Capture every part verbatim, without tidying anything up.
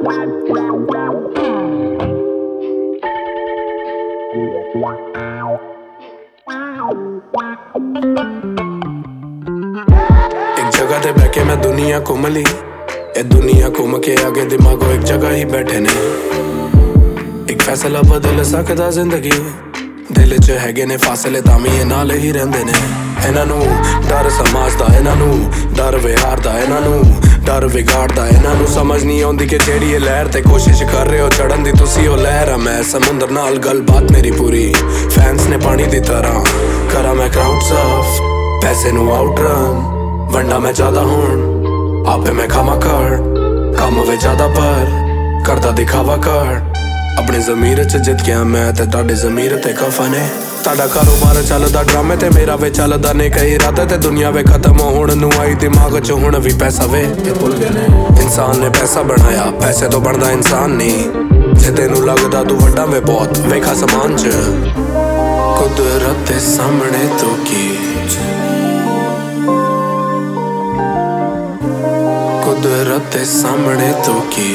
एक जगह ते बैठे मैं दुनिया घूम ली, ए दुनिया घूम के आगे दिमागों एक जगह ही बैठे ने। एक फैसला बदल सकदा जिंदगी, दिल च हैगे ने फासले तामी ये नाल ही रहिंदे ने। इन्हां नूं डर समाज दा, इन्हां नूं डर विहार दा, इन्हां नूं डर विगाड़दा। इन्हां नूं समझ नहीं आउंदी कि जेहड़ी ये लहर ते कोशिश कर रहे हो चढ़न दी तुसी ओ लहर आ। मैं समुंदर नाल गलबात मेरी पूरी, फैंस ने पानी दी तरह करा मैं क्राउड सर्फ, पैसे नूं आउट रन वंडा मैं ज्यादा हुण आपे मैं खावा कर कम वे ज्यादा पर करदा दिखावा कर। अपनी ज़मीर च जित गया मैं ते तुहाडी ज़मीर ते खफा ने। तुहाडा कारोबार चलदा ड्रामे ते मेरा वे चलदा ने कई इरादे ते दुनिया वे खत्म होण नूं आई दिमाग च हुण भी पैसा वे भुल गए ने। इंसान ने पैसा बनाया, पैसे तो बनदा इंसान नहीं। जे तेनू लगदा तू वड्डा वे बहुत वेखा समान च कुदरत दे सामने तो की, कुदरत दे सामने तो की।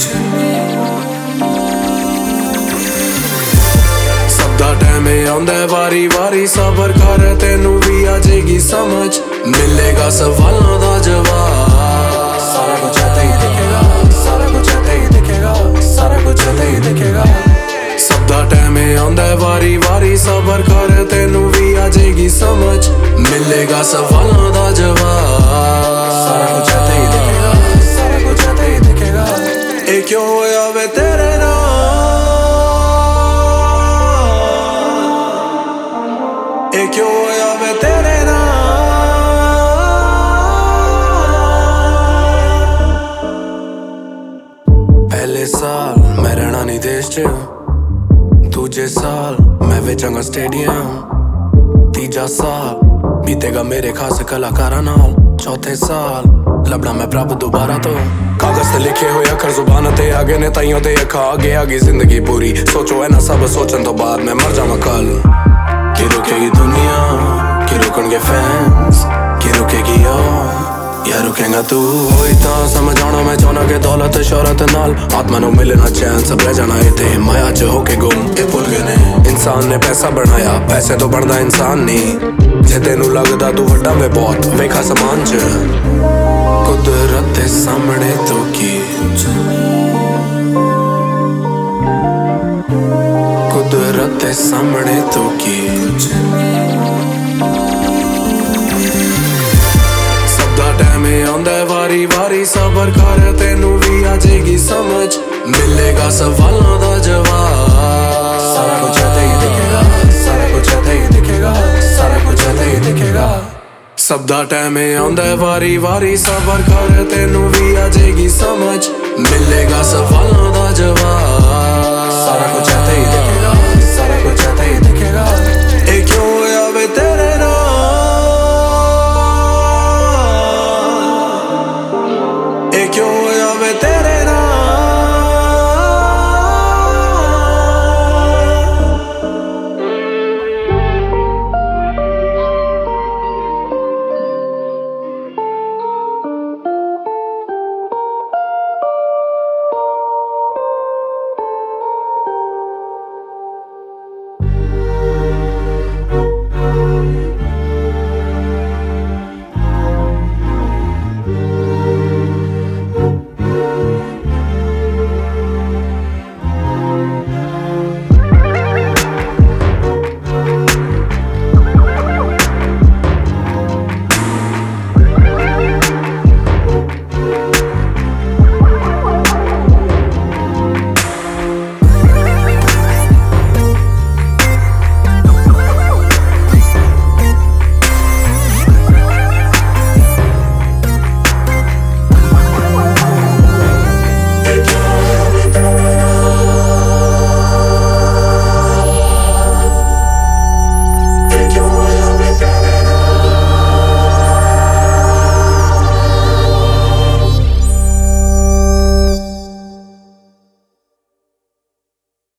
सबदा टाइम आंदा वारी वारी सबर कर तेनू भी आ जाएगी समझ, मिलेगा सवालों दा जवाब। सारा कुछ ऐते ही दिखेगा, सारा कुछ ऐते ही दिखेगा, सारा कुछ ऐते ही दिखेगा। सबदा टाइम आंदा वारी वारी सबर कर तेनू भी आ जाएगी समझ, मिलेगा सवालों दा जवाब। सारा कुछ ऐते ही दिखेगा, सारा कुछ ऐते ही दिखेगा। ए क्यों होया वे तेरे नाल, ए क्यों होया वे तेरे नाल। पहले साल मैं रहना नहीं देश च, दूजे साल मैं वेचांगा स्टेडियम, तीजा साल बीतेगा मेरे खास कलाकारां नाल, चौथे साल लभना मैं प्रभ दोबारा तो। कागज ते लिखे होए अखर जुबान ते आगे ने ताइयों ते अखा आगे आगी जिंदगी पूरी। सोचो है ना सब सोचन तो बाद मैं मर जावां कल। कि रुकेगी दुनिया, कि रुकणगे फैंस, कि रुकेगी यार या रुकेगा तू। होई तां समझ आना मैं चाहना कि दौलत शोहरत नाल आत्मा नूं मिलना चैन, सब रह जाना इत्थे माया च होके गुम। ए भुल गए ने इंसान ने पैसा बनाया, पैसे तो बनदा इंसान नहीं। जे तेनू लगदा तू वड्डा वे बहुत वेखा समान च कुदरत दे सामने तो की, कुदरत दे सामने तो की। सबदा टाइम आंदा वारी वारी सबर कर तेनू भी आ जाएगी समझ, मिलेगा सवालों दा जवाब। सारा कुछ ऐते ही दिखेगा, सारा कुछ ऐते ही दिखेगा, सारा कुछ ऐते ही दिखेगा। सबदा टाइम आंदा वारी वारी सबर कर तेनू भी आ जाएगी समझ, मिलेगा सवालों दा जवाब। सारा कुछ ऐते ही दिखेगा।